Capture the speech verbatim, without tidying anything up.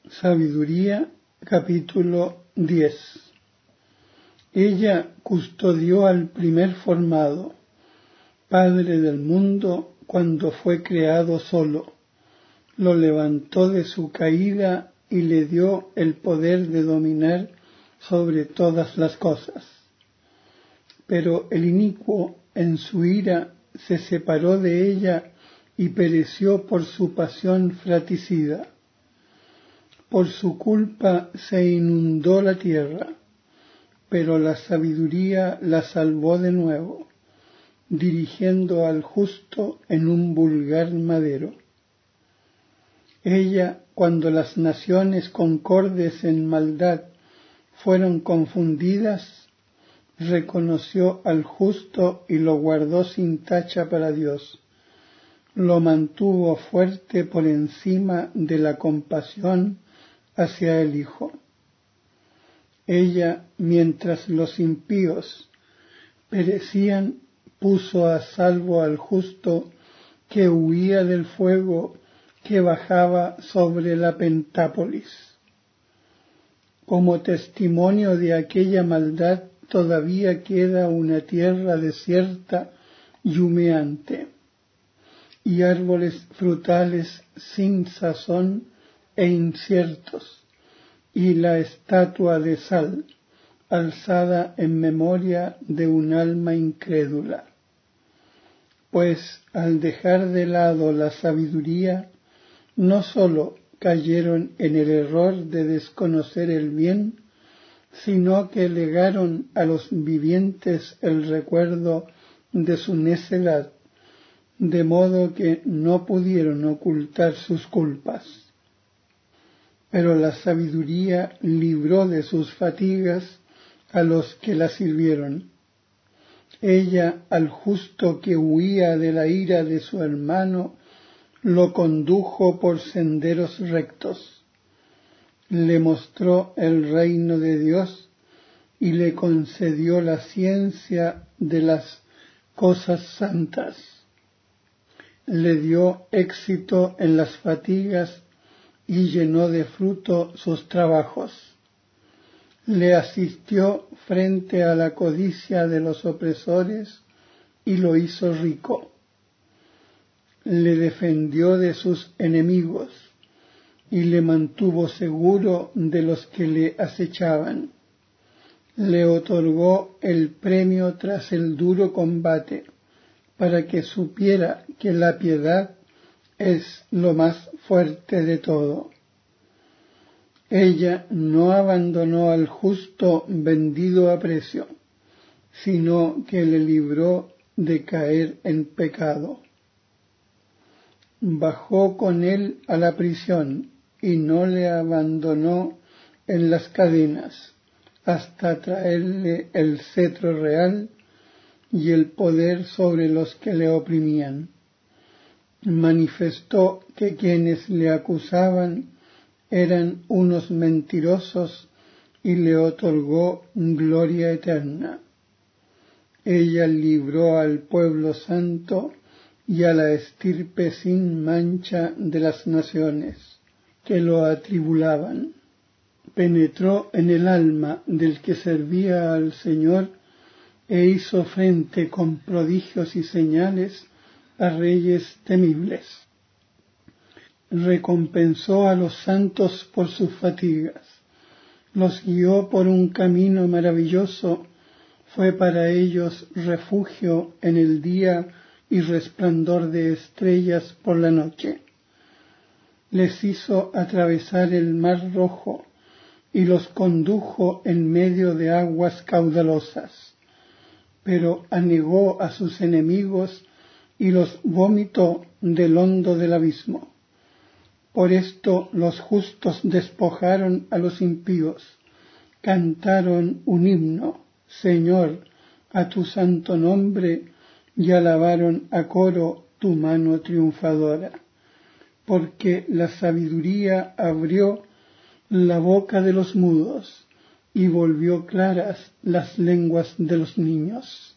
Sabiduría, capítulo diez. Ella custodió al primer formado, Padre del mundo, cuando fue creado solo. Lo levantó de su caída y le dio el poder de dominar sobre todas las cosas. Pero el inicuo, en su ira, se separó de ella y pereció por su pasión fratricida. Por su culpa se inundó la tierra, pero la sabiduría la salvó de nuevo, dirigiendo al justo en un vulgar madero. Ella, cuando las naciones concordes en maldad fueron confundidas, reconoció al justo y lo guardó sin tacha para Dios. Lo mantuvo fuerte por encima de la compasión hacia el Hijo. Ella, mientras los impíos perecían, puso a salvo al justo que huía del fuego que bajaba sobre la Pentápolis. Como testimonio de aquella maldad todavía queda una tierra desierta y humeante, y árboles frutales sin sazón e inciertos, y la estatua de sal, alzada en memoria de un alma incrédula. Pues al dejar de lado la sabiduría, no sólo cayeron en el error de desconocer el bien, sino que legaron a los vivientes el recuerdo de su necedad, de modo que no pudieron ocultar sus culpas. Pero la sabiduría libró de sus fatigas a los que la sirvieron. Ella, al justo que huía de la ira de su hermano, lo condujo por senderos rectos. Le mostró el reino de Dios y le concedió la ciencia de las cosas santas. Le dio éxito en las fatigas y llenó de fruto sus trabajos. Le asistió frente a la codicia de los opresores y lo hizo rico. Le defendió de sus enemigos y le mantuvo seguro de los que le acechaban. Le otorgó el premio tras el duro combate, para que supiera que la piedad es lo más fuerte de todo. Ella no abandonó al justo vendido a precio, sino que le libró de caer en pecado. Bajó con él a la prisión y no le abandonó en las cadenas, hasta traerle el cetro real y el poder sobre los que le oprimían. Manifestó que quienes le acusaban eran unos mentirosos y le otorgó gloria eterna. Ella libró al pueblo santo y a la estirpe sin mancha de las naciones que lo atribulaban. Penetró en el alma del que servía al Señor e hizo frente con prodigios y señales a reyes temibles. Recompensó a los santos por sus fatigas, los guió por un camino maravilloso, fue para ellos refugio en el día y resplandor de estrellas por la noche. Les hizo atravesar el mar rojo y los condujo en medio de aguas caudalosas, pero anegó a sus enemigos y los vomitó del hondo del abismo. Por esto los justos despojaron a los impíos, cantaron un himno, Señor, a tu santo nombre, y alabaron a coro tu mano triunfadora, porque la sabiduría abrió la boca de los mudos y volvió claras las lenguas de los niños.